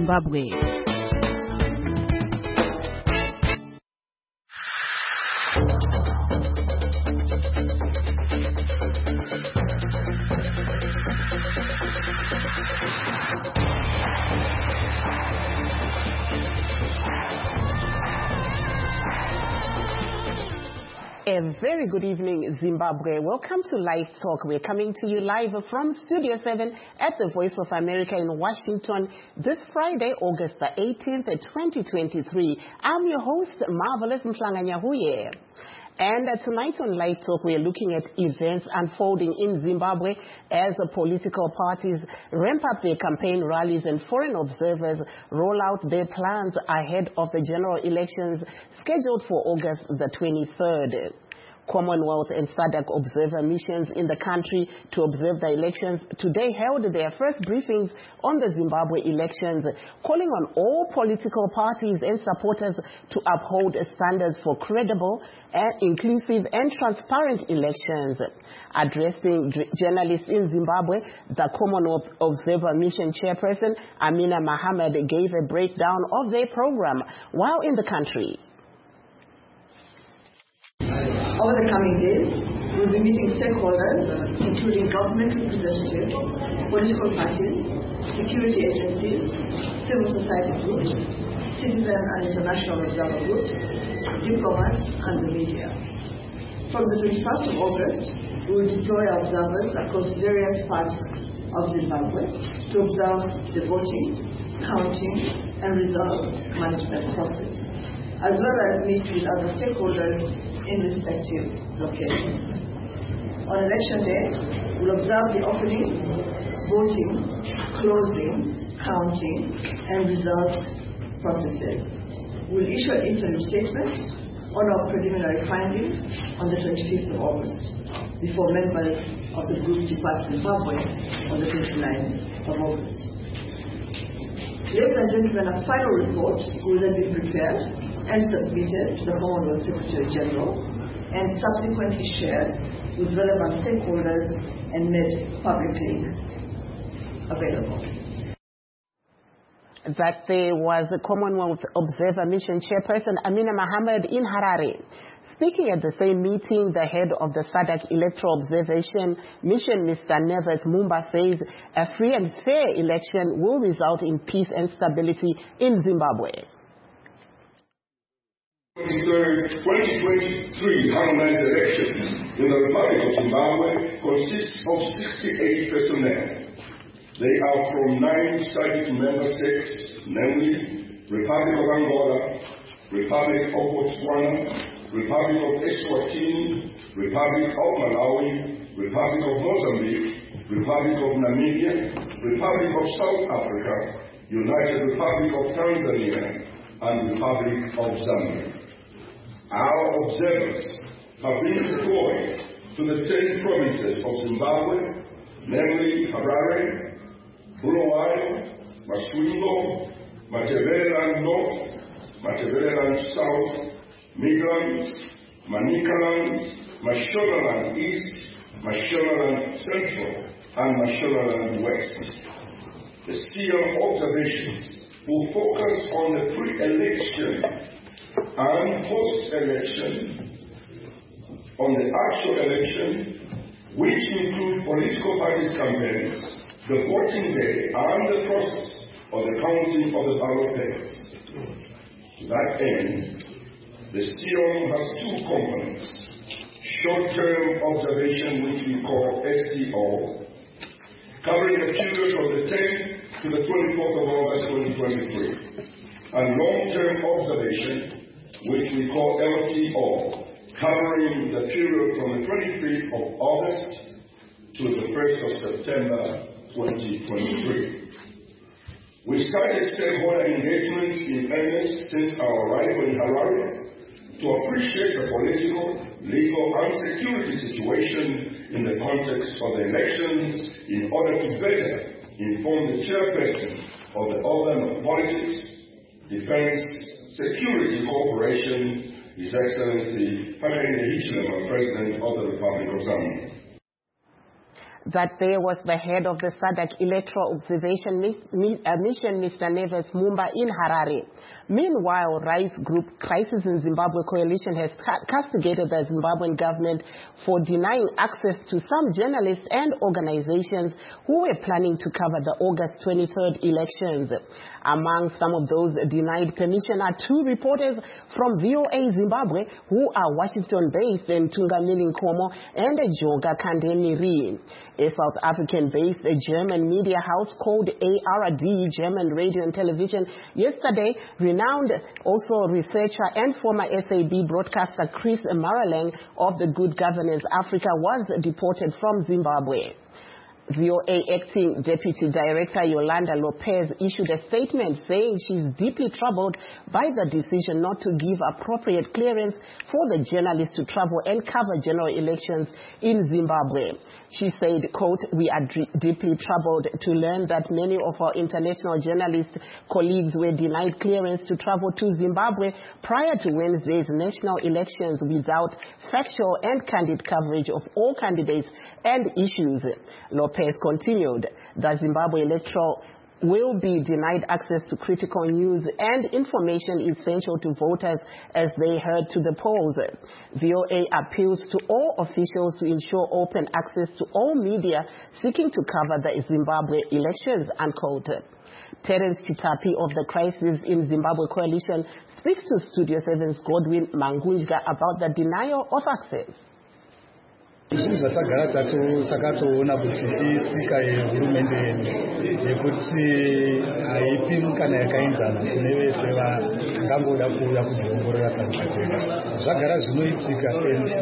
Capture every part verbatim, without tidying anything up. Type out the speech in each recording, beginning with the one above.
Zimbabwe. A very good evening, Zimbabwe. Welcome to Live Talk. We're coming to you live from Studio seven at the Voice of America in Washington this Friday, August the eighteenth, twenty twenty-three. I'm your host, Marvelous Mhlanganyahuye. And uh, tonight on Live Talk, we're looking at events unfolding in Zimbabwe as the political parties ramp up their campaign rallies and foreign observers roll out their plans ahead of the general elections scheduled for August the twenty-third. Commonwealth and SADC observer missions in the country to observe the elections today held their first briefings on the Zimbabwe elections, calling on all political parties and supporters to uphold standards for credible, and inclusive and transparent elections. Addressing journalists in Zimbabwe, the Commonwealth Observer Mission chairperson Amina Mohammed gave a breakdown of their program while in the country. Over the coming days, we will be meeting stakeholders, including government representatives, political parties, security agencies, civil society groups, citizen and international observer groups, diplomats, and the media. From the twenty-first of August, we will deploy observers across various parts of Zimbabwe to observe the voting, counting, and result management process, as well as meet with other stakeholders in respective locations. On election day, we'll observe the opening, voting, closing, counting, and results processes. We'll issue an interim statement on our preliminary findings on the twenty-fifth of August before members of the group depart Zimbabwe on the twenty-ninth of August. Ladies and gentlemen, a final report will then be prepared and submitted to the Commonwealth Secretary General and subsequently shared with relevant stakeholders and made publicly available. That there was the Commonwealth Observer Mission chairperson Amina Mohammed in Harare. Speaking at the same meeting, the head of the SADC Electoral Observation Mission, Mister Neves Mumba, says a free and fair election will result in peace and stability in Zimbabwe. twenty twenty-three harmonized elections in the Republic of Zimbabwe consists of sixty-eight personnel. They are from nine SADC member states, namely Republic of Angola, Republic of Botswana, Republic of Eswatini, Republic of Malawi, Republic of Mozambique, Republic of Namibia, Republic of South Africa, United Republic of Tanzania, and Republic of Zambia. Our observers have been deployed to the ten provinces of Zimbabwe, namely Harare, Bulawayo, Masvingo, Matabeleland North, Matabeleland South, Midrand, Manicaland, Mashonaland East, Mashonaland Central, and Mashonaland West. The C M observations will focus on the pre-election and post-election, on the actual election, which include political parties' campaigns, the voting day, and the process of the counting of the ballot papers. To that end, the C M has two components: short-term observation, which we call S T O, covering the period from the tenth to the twenty-fourth of August twenty twenty-three, and long-term observation, which we call L T O, covering the period from the twenty-fifth of August to the first of September twenty twenty-three. We started stakeholder engagement in earnest since our arrival in Harare to appreciate the political, legal, and security situation in the context of the elections in order to better inform the chairperson of the organ of politics, defense, security cooperation, His Excellency Hakainde Hichilema, President of the Republic of Zambia. that there was the head of the SADC Electoral Observation Mission, Mister Neves Mumba, in Harare. Meanwhile, rights group Crisis in Zimbabwe Coalition has castigated the Zimbabwean government for denying access to some journalists and organizations who were planning to cover the August twenty-third elections. Among some of those denied permission are two reporters from V O A Zimbabwe who are Washington-based, and Tungamini Nkomo and Joga Kandemiri. A South African-based German media house called A R D, German Radio and Television, yesterday renowned also researcher and former S A B broadcaster Chris Maralang of the Good Governance Africa was deported from Zimbabwe. V O A Acting Deputy Director Yolanda Lopez issued a statement saying she's deeply troubled by the decision not to give appropriate clearance for the journalists to travel and cover general elections in Zimbabwe. She said, quote, "We are deeply troubled to learn that many of our international journalist colleagues were denied clearance to travel to Zimbabwe prior to Wednesday's national elections without factual and candid coverage of all candidates and issues." Lopez continued that Zimbabwe electoral will be denied access to critical news and information essential to voters as they head to the polls. V O A appeals to all officials to ensure open access to all media seeking to cover the Zimbabwe elections, unquote. Terence Chitapi of the Crisis in Zimbabwe Coalition speaks to Studio seven's Godwin Mangunjga about the denial of access. Zvinhu zvatagara takatoona kuti itsika yehurumende yekuti haipi mukana yakaenzana kune vese vangangoda kuuya kuzoongorora pachena. Zvagara zvinoitika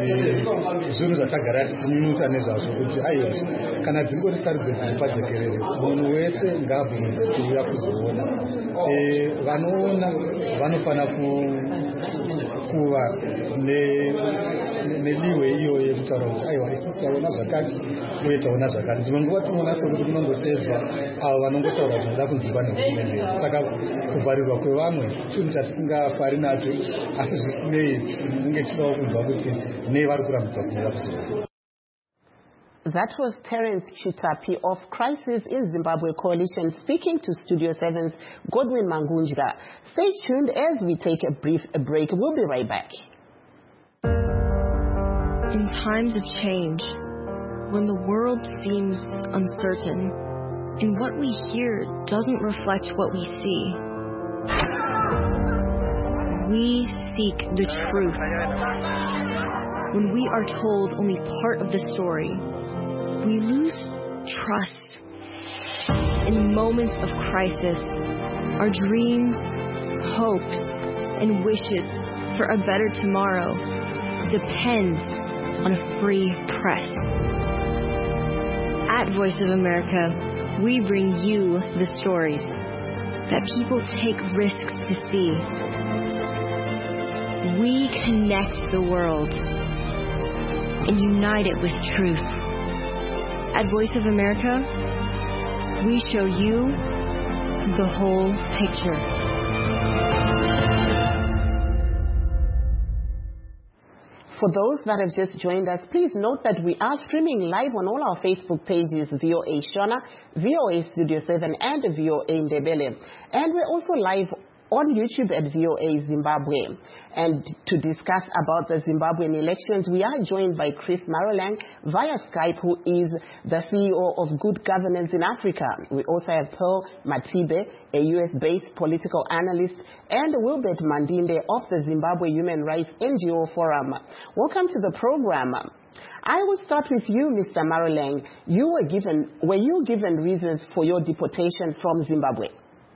ende zvinhu zvatagara tichinyunyuta nezvazvo kuti aiwa kana dzingori sarudzo dziri pajekerere munhu wese ngaabvumidze kuuya kuzoona. Vanoona vanofana kuva neliwe iyo yekutaura kuti aiwa isi taona zvakati uye taona zvakati. Dzimwe nguva tinoona sokuti kunongosedzwa avo vanongotaura zvinoda kunzipa nehurumende. Saka kuvharirwa kwevamwe chinhu chatisingafari nacho, asi zvisinei tinenge tichidawo kunzwa kuti nei vari kurambidza kuuya kuzoona. That was Terence Chitapi of Crisis in Zimbabwe Coalition speaking to Studio seven's Godwin Mangunjga. Stay tuned as we take a brief break. We'll be right back. In times of change, when the world seems uncertain and what we hear doesn't reflect what we see, we seek the truth. When we are told only part of the story, we lose trust. In moments of crisis, our dreams, hopes, and wishes for a better tomorrow depends on a free press. At Voice of America, we bring you the stories that people take risks to see. We connect the world and unite it with truth. At Voice of America, we show you the whole picture. For those that have just joined us, please note that we are streaming live on all our Facebook pages, V O A Shona, V O A Studio seven, and V O A Ndebele. And we're also live on YouTube at V O A Zimbabwe. And to discuss about the Zimbabwean elections, we are joined by Chris Maralang via Skype, who is the C E O of Good Governance in Africa. We also have Pearl Matibe, a U S-based political analyst, and Wilbert Mandinde of the Zimbabwe Human Rights N G O Forum. Welcome to the program. I will start with you, Mister Maralang. You were given, were you given reasons for your deportation from Zimbabwe?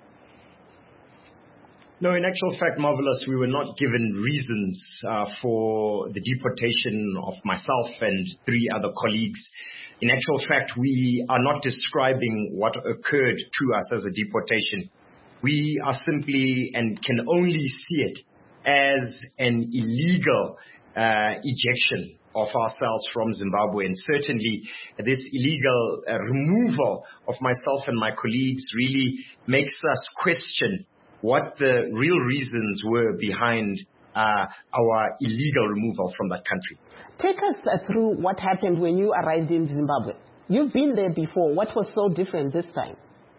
No, in actual fact, Marvelous, we were not given reasons uh, for the deportation of myself and three other colleagues. In actual fact, we are not describing what occurred to us as a deportation. We are simply and can only see it as an illegal uh, ejection of ourselves from Zimbabwe. And certainly this illegal uh, removal of myself and my colleagues really makes us question what the real reasons were behind uh, our illegal removal from that country. Take us uh, through what happened when you arrived in Zimbabwe. You've been there before. What was so different this time?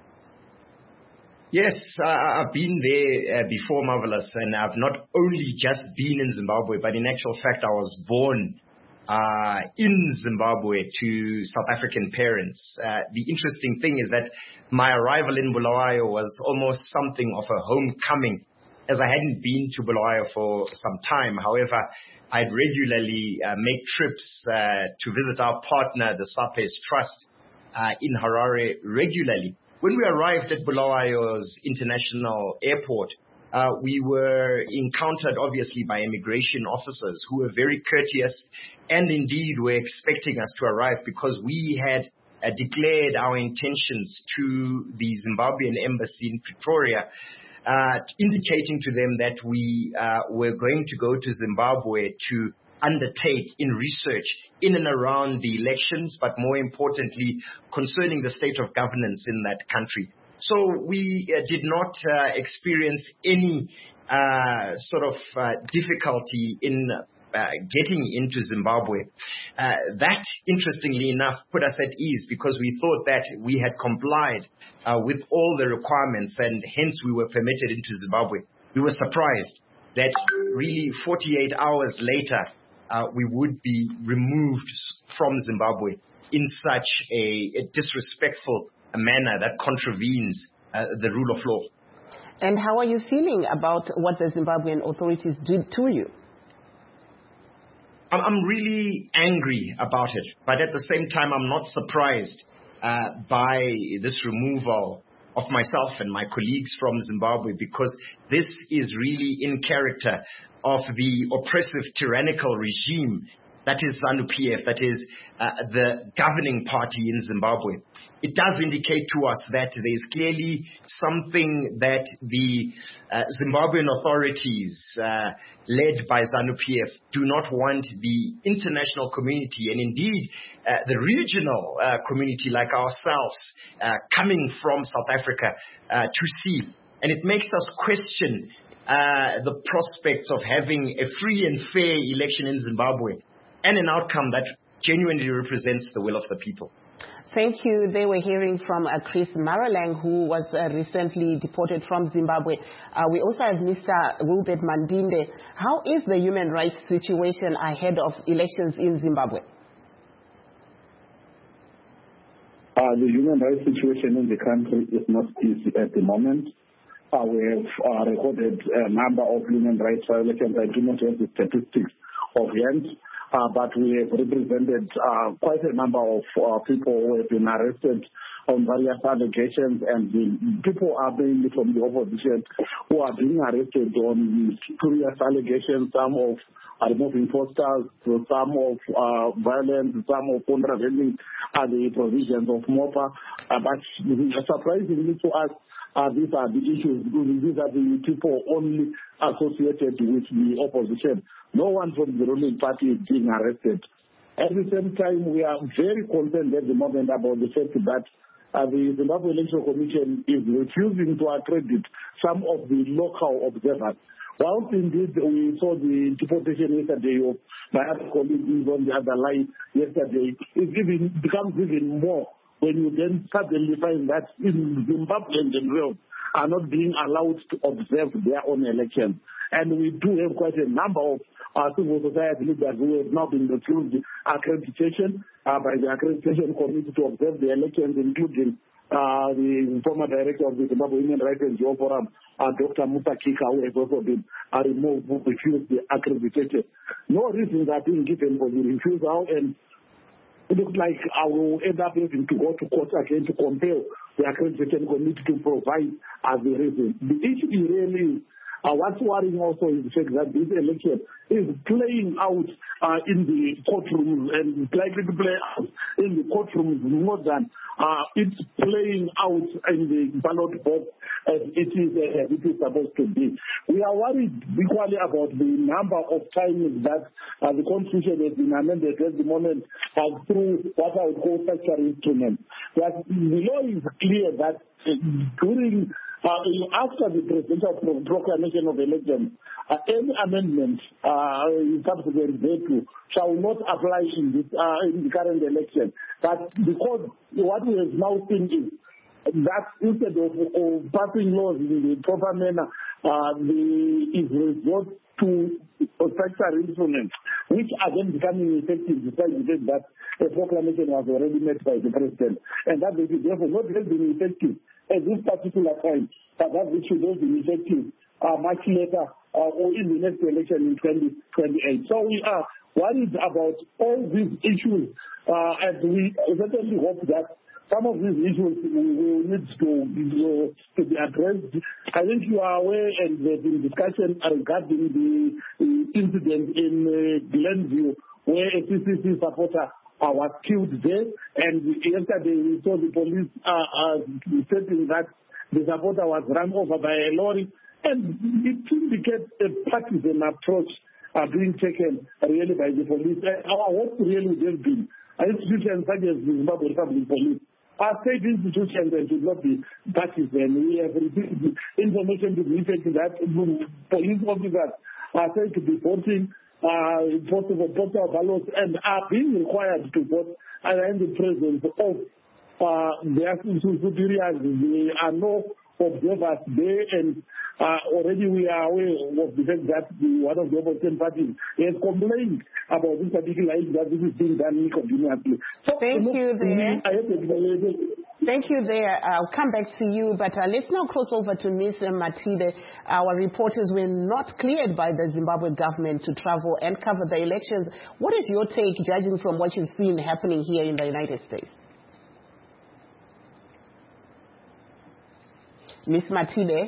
Yes, uh, I've been there uh, before, Marvelous, and I've not only just been in Zimbabwe, but in actual fact, I was born uh, in Zimbabwe to South African parents. Uh, the interesting thing is that my arrival in Bulawayo was almost something of a homecoming, as I hadn't been to Bulawayo for some time. However, I'd regularly uh, make trips uh, to visit our partner, the SAPES Trust, uh, in Harare regularly. When we arrived at Bulawayo's International Airport, uh, we were encountered obviously by immigration officers who were very courteous and indeed were expecting us to arrive because we had uh, declared our intentions to the Zimbabwean embassy in Pretoria, uh, indicating to them that we uh, were going to go to Zimbabwe to undertake in research in and around the elections, but more importantly, concerning the state of governance in that country. So we uh, did not uh, experience any uh, sort of uh, difficulty in uh, getting into Zimbabwe. Uh, that, interestingly enough, put us at ease because we thought that we had complied uh, with all the requirements and hence we were permitted into Zimbabwe. We were surprised that really forty-eight hours later, Uh, we would be removed from Zimbabwe in such a, a disrespectful manner that contravenes uh, the rule of law. And how are you feeling about what the Zimbabwean authorities did to you? I'm, I'm really angry about it, but at the same time, I'm not surprised uh, by this removal of myself and my colleagues from Zimbabwe because this is really in character of the oppressive tyrannical regime that is ZANU-P F, that is uh, the governing party in Zimbabwe. It does indicate to us that there is clearly something that the uh, Zimbabwean authorities uh, led by ZANU-P F do not want the international community and indeed uh, the regional uh, community like ourselves uh, coming from South Africa uh, to see. And it makes us question uh, the prospects of having a free and fair election in Zimbabwe and an outcome that genuinely represents the will of the people. Thank you. They were hearing from uh, Chris Maralang, who was uh, recently deported from Zimbabwe. Uh, we also have Mister Wilbert Mandinde. How is the human rights situation ahead of elections in Zimbabwe? Uh, the human rights situation in the country is not easy at the moment. Uh, we have uh, recorded a number of human rights violations. I do not have the statistics offhand. Uh, but we have represented uh, quite a number of uh, people who have been arrested on various allegations, and the people are mainly from the opposition who are being arrested on serious allegations, some of uh, removing posters, some of uh, violence, some of contravening uh, the provisions of MOPA. Uh, but surprisingly to us, Uh, these are the issues. These are the people only associated with the opposition. No one from the ruling party is being arrested. At the same time, we are very concerned at the moment about the fact that uh, the Zimbabwe Electoral Commission is refusing to accredit some of the local observers. Whilst indeed we saw the deportation yesterday of my other colleagues on the other line yesterday, it even becomes even more when you then suddenly find that in Zimbabweans themselves are not being allowed to observe their own elections. And we do have quite a number of uh, civil society leaders who have now been refused accreditation uh, by the accreditation committee to observe the elections, including uh, the former director of the Zimbabwe Human Rights N G O Forum, uh, Doctor Musa Kika, who has also been uh, removed, who refused the accreditation. No reasons are being given for the refusal, and it looks like I will end up having to go to court again to compel the accreditation committee to provide as the reason. The issue really is Uh, what's worrying also is the fact that this election is playing out uh, in the courtrooms and likely to play out in the courtrooms more than uh, it's playing out in the ballot box as it is, uh, as it is supposed to be. We are worried equally about the number of times that uh, the Constitution has been amended at the moment uh, through what I would call statutory instruments. That the law is clear that during uh, after the presidential proclamation of elections, uh, any amendment uh, subsequent thereto shall not apply in this uh, in the current election. But because what we have now seen is that instead of, of passing laws in the proper manner, uh, the is resort to factor instruments, which are then becoming effective despite the fact that a proclamation was already made by the president, and that they should therefore not have been effective at this particular time, but that it should have been effective uh, much later uh, or in the next election in twenty twenty-eight. So we are worried about all these issues, uh, and we certainly hope that some of these issues will need to, uh, to be addressed. I think you are aware, and there's been discussion regarding the, the incident in uh, Glenview, where a C C C supporter uh, was killed there. And yesterday we saw the police uh, uh, stating that the supporter was run over by a lorry. And it indicates a partisan approach uh, being taken really by the police. And our hope really would have been institutions such as the Zimbabwe Republic Police are state institutions and should not be partisan. We have received information to the effect that police officers are said to be voting uh, possible postal ballots and are being required to vote in the presence of uh, their superiors. There are no observers there, and uh, already we are aware of the fact that the, one of the opposition parties has complained about this particular issue, that this is being done inconveniently. So, Thank you there. I have to Thank you there. I'll come back to you, but uh, let's now cross over to Miz Matibe. Our reporters were not cleared by the Zimbabwe government to travel and cover the elections. What is your take, judging from what you've seen happening here in the United States? Miz Matibe?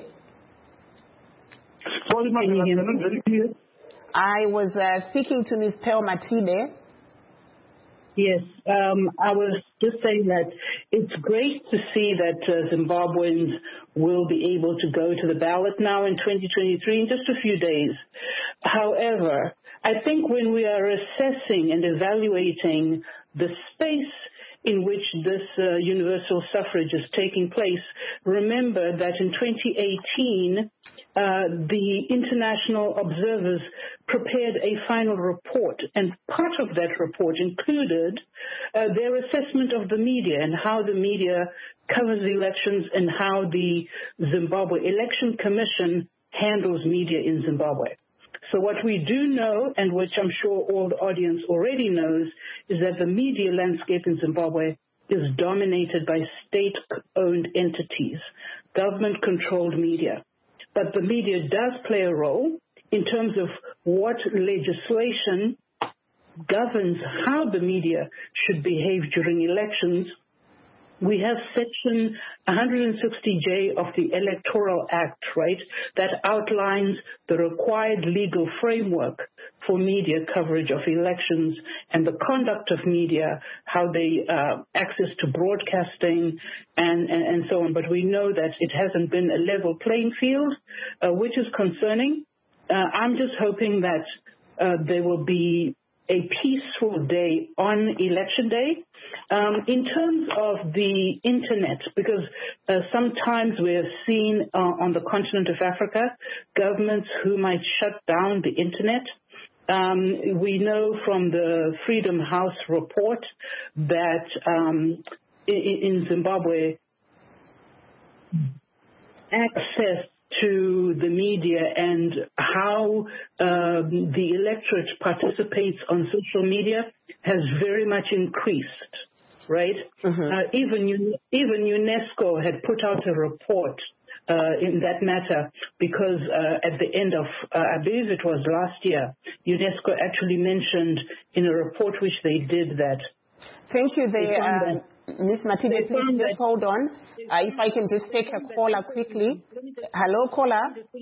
Sorry, ma'am, I'm not very clear. I was uh, speaking to Miz Pearl Matibe. Yes, um, I was just saying that it's great to see that uh, Zimbabweans will be able to go to the ballot now in twenty twenty-three in just a few days. However, I think when we are assessing and evaluating the space in which this uh, universal suffrage is taking place, remember that in twenty eighteen, uh, the international observers prepared a final report, and part of that report included uh, their assessment of the media and how the media covers the elections and how the Zimbabwe Election Commission handles media in Zimbabwe. So what we do know, and which I'm sure all the audience already knows, is that the media landscape in Zimbabwe is dominated by state-owned entities, government-controlled media. But the media does play a role in terms of what legislation governs how the media should behave during elections. We have Section one sixty J of the Electoral Act, right, that outlines the required legal framework for media coverage of elections and the conduct of media, how they uh, access to broadcasting and, and, and so on. But we know that it hasn't been a level playing field, uh, which is concerning. Uh, I'm just hoping that uh, there will be a peaceful day on election day. Um, in terms of the internet, because uh, sometimes we're seen uh, on the continent of Africa, governments who might shut down the internet. Um, we know from the Freedom House report that um, in, in Zimbabwe, access to the media and how um, the electorate participates on social media has very much increased, right? Mm-hmm. uh, even, even UNESCO had put out a report uh, in that matter because uh, at the end of, uh, I believe it was last year, UNESCO actually mentioned in a report which they did that. Thank you there. Miz Matibe, please just hold on. Uh, if I can just take a caller quickly. Hello, caller.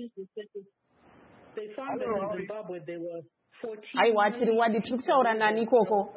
They found that in Zimbabwe there were fourteen. I watched it. What did you tell Nani Koko?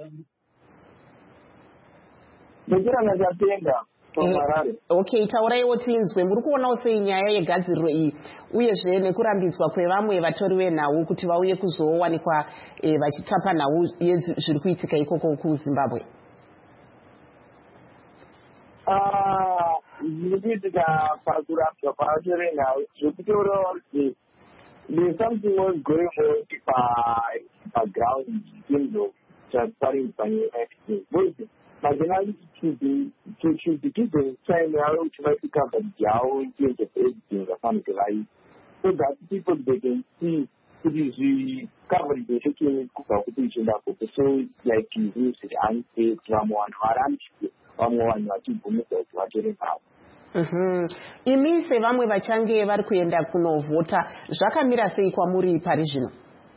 Okay, taurai wotinzwe muri kuonawo sei nyaya yegadziriro iyi uyezve nekurambidzwa kwevamwe vatori venhau kuti vauye kuzowanikwa vachitapa nhau zviri kuitika ikoko kuZimbabwe. Uh, there's something was going on by background in terms of transparent financial. But then I to be to choose the given time out to make the company out in terms of everything the family life. So that people they can see to the company they taking competition that so like you use the unpaid someone around someone what you put it what you have. Mhm. Imi se vamwe vachange vari kuenda kunovhota zvakamira sei kwamuri pari zvino?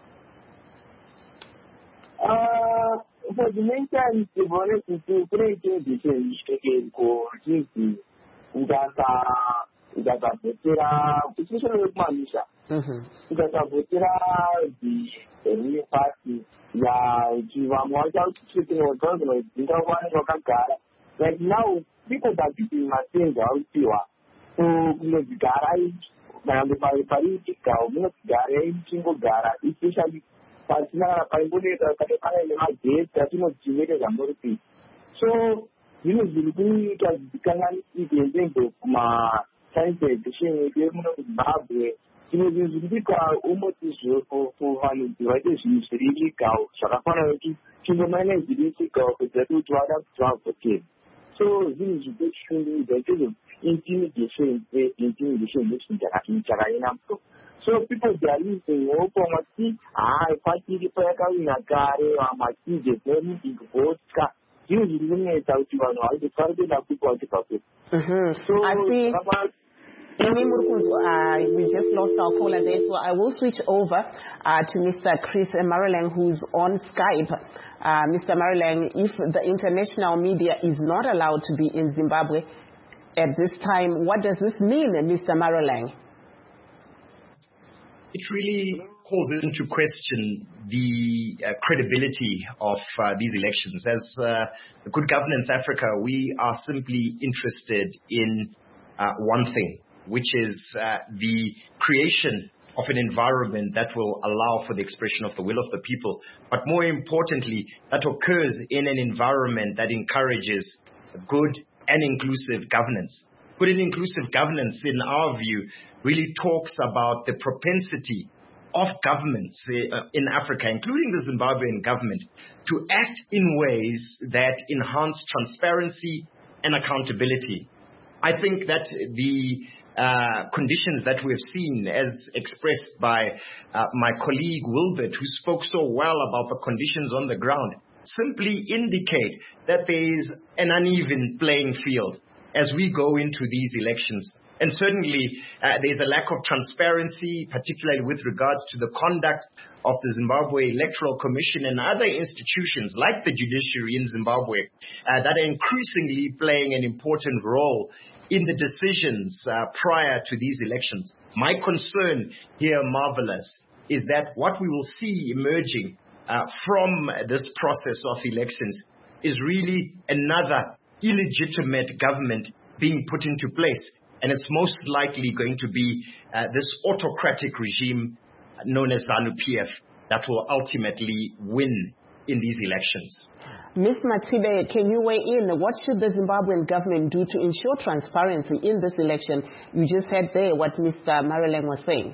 Uh, for the meantime, the bonus is to create a decision for G C. Ugata, Ugata Botera, especially with Manisha. Ugata Botera, the new party, Ya, Jiva Moja, sitting on government, you don't want to look at. Like now, people that do my things out here, who make the garage, and the political, not garage, single garage, especially. So, you know, the good can even go my science education, you know, Zimbabwe, you know, the big almost is for one devices is really cow. So, I found to manage the basic of the two to other twelve okay. So, this is a good thing that is intimidation, intimidation, which is a so people they are using open mati ah party the payaka ina gare wa mati je very big vodka usually ne tauti wa no the party na people to papu mhm so I see uh, we just lost our caller there, so I will switch over uh, to Mister Chris Marileng, who's on Skype. Uh, Mister Marileng, if the international media is not allowed to be in Zimbabwe at this time, what does this mean, Mister Marileng? It really calls into question the uh, credibility of uh, these elections. As uh, Good Governance Africa, we are simply interested in uh, one thing, which is uh, the creation of an environment that will allow for the expression of the will of the people, but more importantly, that occurs in an environment that encourages good and inclusive governance. Good and inclusive governance, in our view, really talks about the propensity of governments in Africa, including the Zimbabwean government, to act in ways that enhance transparency and accountability. I think that the uh, conditions that we've seen, as expressed by uh, my colleague Wilbert, who spoke so well about the conditions on the ground, simply indicate that there is an uneven playing field as we go into these elections. And certainly uh, there's a lack of transparency, particularly with regards to the conduct of the Zimbabwe Electoral Commission and other institutions like the judiciary in Zimbabwe uh, that are increasingly playing an important role in the decisions uh, prior to these elections. My concern here, Marvelous, is that what we will see emerging uh, from this process of elections is really another illegitimate government being put into place. And it's most likely going to be uh, this autocratic regime known as ZANU-P F that will ultimately win in these elections. Miz Matibe, can you weigh in? What should the Zimbabwean government do to ensure transparency in this election? You just heard there what Mister Marileng was saying.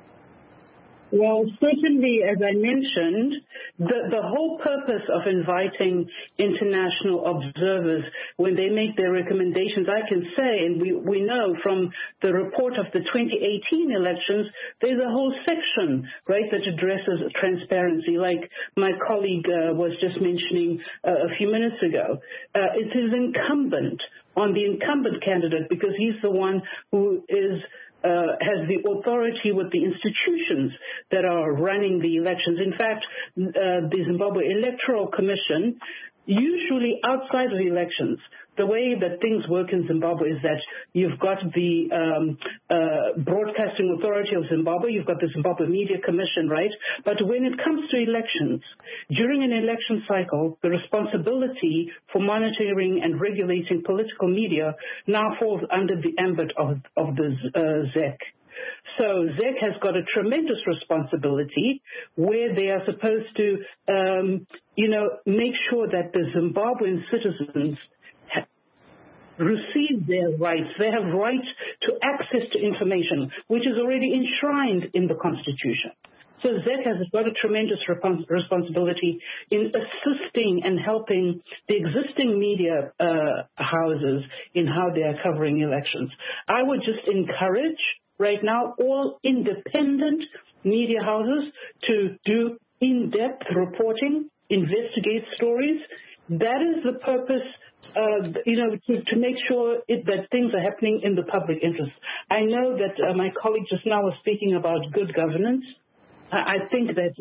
Well, certainly, as I mentioned, the, the whole purpose of inviting international observers when they make their recommendations, I can say, and we, we know from the report of the twenty eighteen elections, there's a whole section, right, that addresses transparency, like my colleague uh, was just mentioning uh, a few minutes ago. Uh, it is incumbent on the incumbent candidate, because he's the one who is Uh, has the authority with the institutions that are running the elections. In fact, uh, the Zimbabwe Electoral Commission, usually outside of the elections, the way that things work in Zimbabwe is that you've got the um, uh, Broadcasting Authority of Zimbabwe, you've got the Zimbabwe Media Commission, right? But when it comes to elections, during an election cycle, the responsibility for monitoring and regulating political media now falls under the ambit of, of the uh, Z E C. So Z E C has got a tremendous responsibility where they are supposed to, um, you know, make sure that the Zimbabwean citizens receive their rights. They have rights to access to information, which is already enshrined in the Constitution. So Z E C has got a tremendous responsibility in assisting and helping the existing media uh, houses in how they are covering elections. I would just encourage right now all independent media houses to do in-depth reporting, investigate stories. That is the purpose, uh, you know, to, to make sure it, that things are happening in the public interest. I know that uh, my colleague just now was speaking about good governance. I think that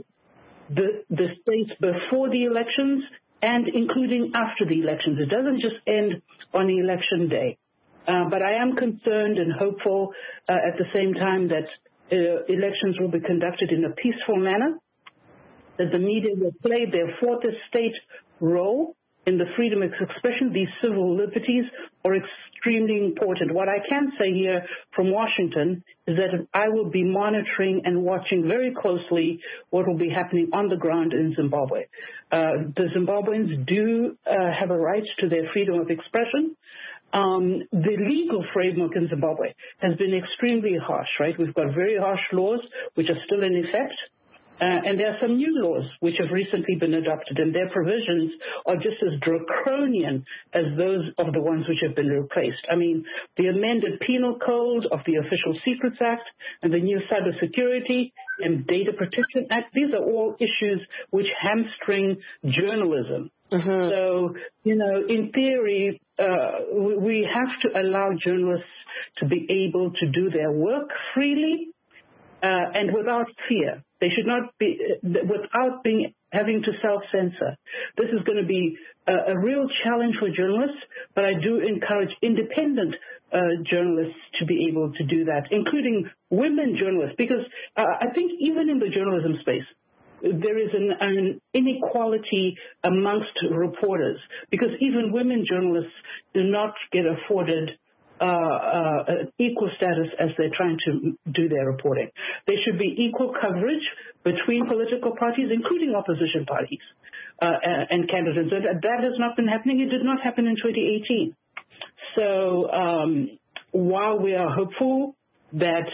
the the state before the elections and including after the elections, it doesn't just end on election day. Uh, but I am concerned and hopeful uh, at the same time that uh, elections will be conducted in a peaceful manner, that the media will play their fourth estate role in the freedom of expression. These civil liberties are extremely important. What I can say here from Washington is that I will be monitoring and watching very closely what will be happening on the ground in Zimbabwe. Uh, the Zimbabweans do uh, have a right to their freedom of expression. Um, the legal framework in Zimbabwe has been extremely harsh, right? We've got very harsh laws which are still in effect. Uh, and there are some new laws which have recently been adopted, and their provisions are just as draconian as those of the ones which have been replaced. I mean, the amended Penal Code of the Official Secrets Act and the new Cybersecurity and Data Protection Act, these are all issues which hamstring journalism. Mm-hmm. So, you know, in theory, uh, we have to allow journalists to be able to do their work freely uh, and without fear. They should not be, without being having to self-censor. This is going to be a, a real challenge for journalists, but I do encourage independent uh, journalists to be able to do that, including women journalists, because uh, I think even in the journalism space, there is an, an inequality amongst reporters, because even women journalists do not get afforded Uh, uh, equal status as they're trying to do their reporting. There should be equal coverage between political parties, including opposition parties uh, and candidates. And that has not been happening. It did not happen in twenty eighteen. So um, while we are hopeful that,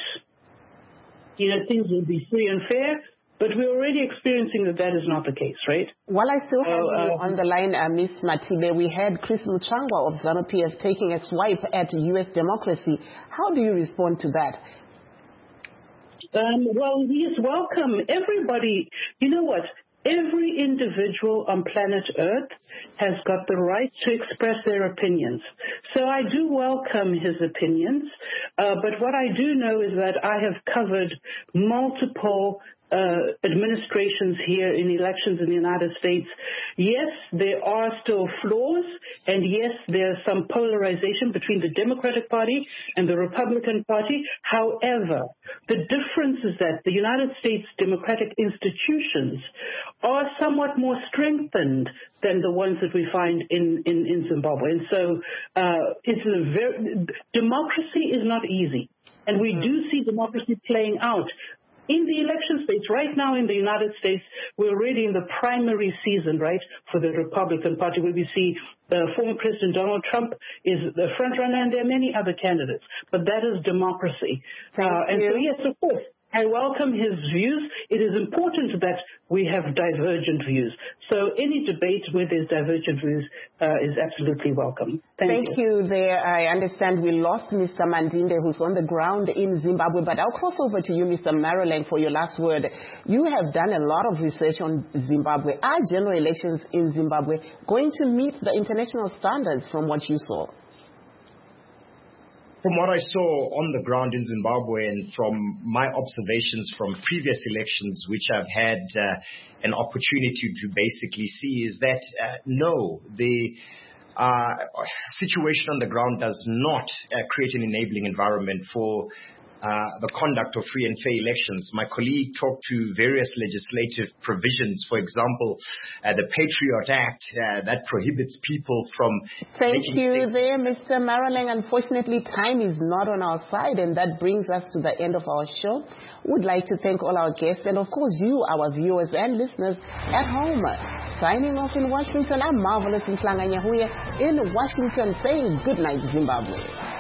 you know, things will be free and fair, but we're already experiencing that that is not the case, right? While I still have uh, you on the line, uh, Miz Matibe, we had Chris Muchangwa of ZANU-P F taking a swipe at U S democracy. How do you respond to that? Um, well, he is welcome. Everybody, you know what? Every individual on planet Earth has got the right to express their opinions. So I do welcome his opinions. Uh, but what I do know is that I have covered multiple Uh, administrations here in elections in the United States. Yes, there are still flaws, and yes, there's some polarization between the Democratic Party and the Republican Party. However, the difference is that the United States democratic institutions are somewhat more strengthened than the ones that we find in, in, in Zimbabwe. And so uh, it's a very, democracy is not easy, and we do see democracy playing out in the election space. Right now in the United States, we're already in the primary season, right, for the Republican Party, where we see uh, former President Donald Trump is the front runner, and there are many other candidates. But that is democracy. Uh, and so, yes, of course, I welcome his views. It is important that we have divergent views. So any debate where there's divergent views uh, is absolutely welcome. Thank, Thank you. you there. I understand we lost Mister Mandinde, who's on the ground in Zimbabwe, but I'll cross over to you, Mister Marolang, for your last word. You have done a lot of research on Zimbabwe. Are general elections in Zimbabwe going to meet the international standards from what you saw? From what I saw on the ground in Zimbabwe and from my observations from previous elections, which I've had uh, an opportunity to basically see, is that uh, no, the uh, situation on the ground does not uh, create an enabling environment for uh, the conduct of free and fair elections. My colleague talked to various legislative provisions, for example, uh, the Patriot Act uh, that prohibits people from... Thank you there, Mister Maraleng. Unfortunately, time is not on our side, and that brings us to the end of our show. We'd like to thank all our guests and, of course, you, our viewers and listeners at home. Signing off in Washington, I'm Marvelous Nhlanga Nyahuye in Washington saying good night, Zimbabwe.